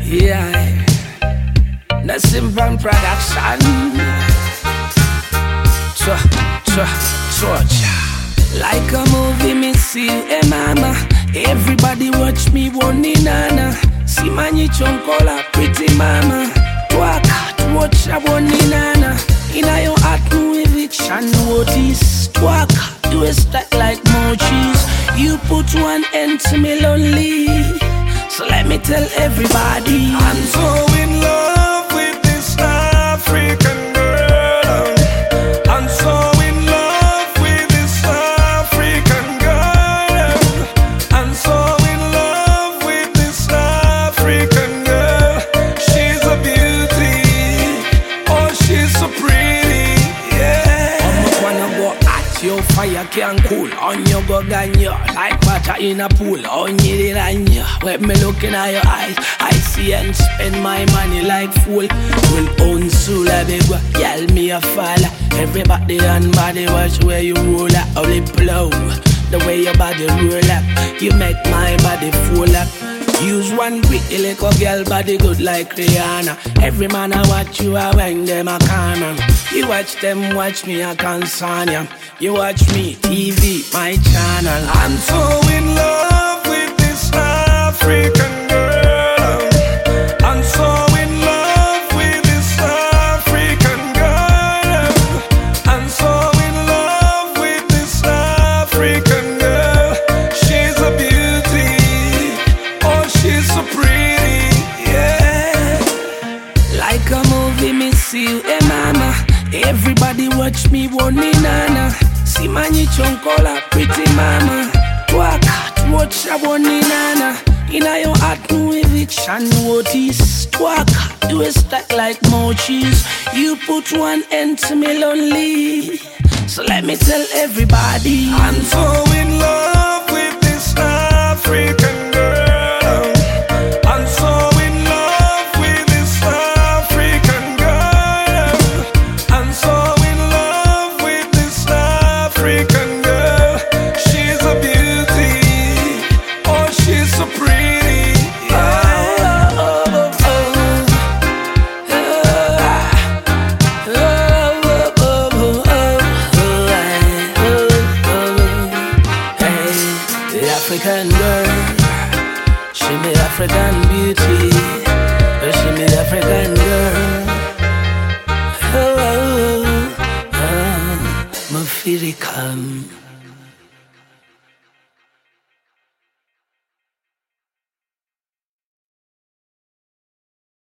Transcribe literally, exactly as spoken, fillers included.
Yeah, the Simple Production. So, so, so, like a movie, me see you, eh, mama. Everybody watch me, one in nana. See mani chonkola, pretty mama. Walk out, watch a one in nana. Inna your heart, no eviction notice. Walk out, do a stack like mochis. You put one end to me lonely. So let me tell everybody, I'm so in love with this African girl. I'm so in love with this African girl. I'm so in love with this African girl. She's a beauty. Oh, she's so pretty. Yeah. I'm wanna go at your fire can cool. On your go ganyo, like water in a pool. On your ranyo, when me looking at your eyes, I see and spend my money like fool. Will own sula big, girl me a fall. Everybody and body watch where you roll up, only blow. The way your body roll up, you make my body full up. Use one pretty little girl body good like Rihanna. Every man I watch you, I bang them a corner. You watch them, watch me, I concern ya. You watch me, T V, my channel. I'm so in love with this African girl. I'm so in love with this African girl. I'm so in love with this African girl. She's a beauty. Oh, she's so pretty. Yeah. Like a movie, me see you, eh, mama. Everybody watch me, one in nana. See mani chonkola, pretty mama. Walk out, watch a one in nana. Inna your heart, no eviction notice. Walk out, do a stack like mochis. You put one end to me lonely. So let me tell everybody, I'm so in love with this African girl. I'm so in love with this African girl. I'm so in love with this African girl. She's a beauty. Oh, she's so pretty. Yeah. oh, oh, oh, oh, oh, oh, oh, oh, hey, the African girl, she me African beauty, she me African girl. Oh, oh, oh, oh, my feel it come.